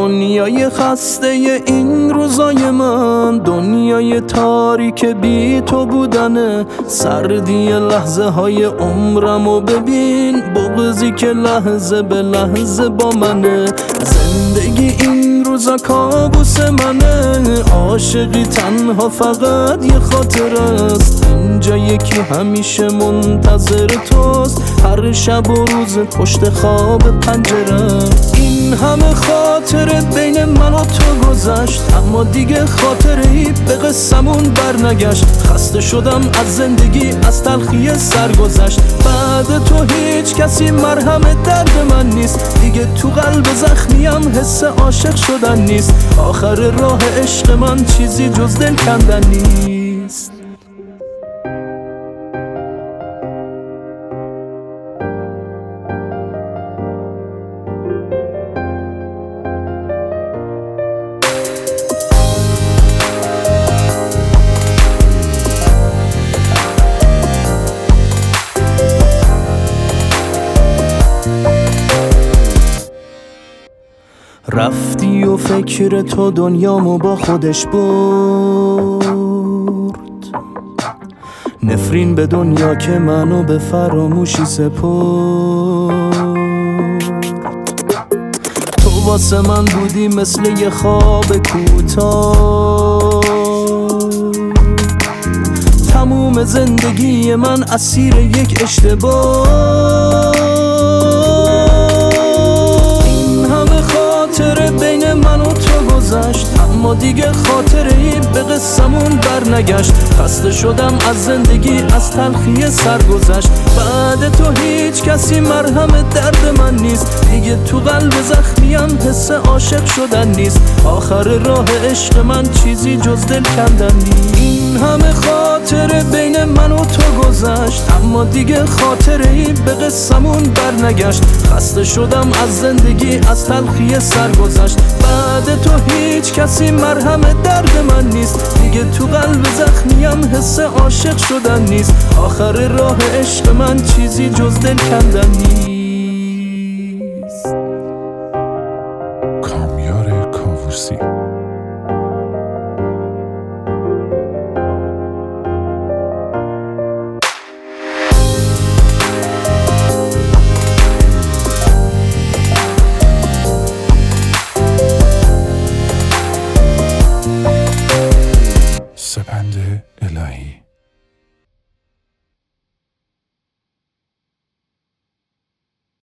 دنیای خسته این روزای من، دنیای تاریک بی تو بودنه. سردی لحظه های عمرمو ببین، بغضی که لحظه به لحظه با منه. زندگی این روزا کابوس منه، عاشقی تنها فقط یه خاطر است. اینجا یکی همیشه منتظر توست، هر شب و روز پشت خواب پنجره. این همه خاطره بین من و تو گذشت، اما دیگه خاطره‌ای به قصمون برنگشت. خسته شدم از زندگی، از تلخی سرگذشت. بعد تو هیچ کسی مرهم درد من نیست، دیگه تو قلب زخمیم حس عاشق شدن نیست. آخر راه عشق من چیزی جز دل کندن نیست. رفتی و فکر تو دنیامو با خودش برد، نفرین به دنیا که منو به فراموشی سپرد. تو واسه من بودی مثل یه خواب کوتاه، تموم زندگی من اسیر یک اشتباه. بین من و تو گذشت، اما دیگه خاطره‌ای به قصمون برنگشت. خسته شدم از زندگی، از تلخی سرگذشت. بعد تو هیچ کسی مرهم درد من نیست، دیگه تو قلب زخمیم حس عاشق شدن نیست. آخر راه عشق من چیزی جز دل کندن نیست. این همه خاطره بین من و تو گذشت، اما دیگه خاطره‌ای به قصمون برنگشت. خسته شدم از زندگی، از تلخی سرگذشت. بعد تو هیچ کسی مرهم درد من نیست، دیگه تو قلب زخمیم حس عاشق شدن نیست. آخر راه عشق من چیزی جز دل کندن نیست. کامیار کاووسی. سپند الهی.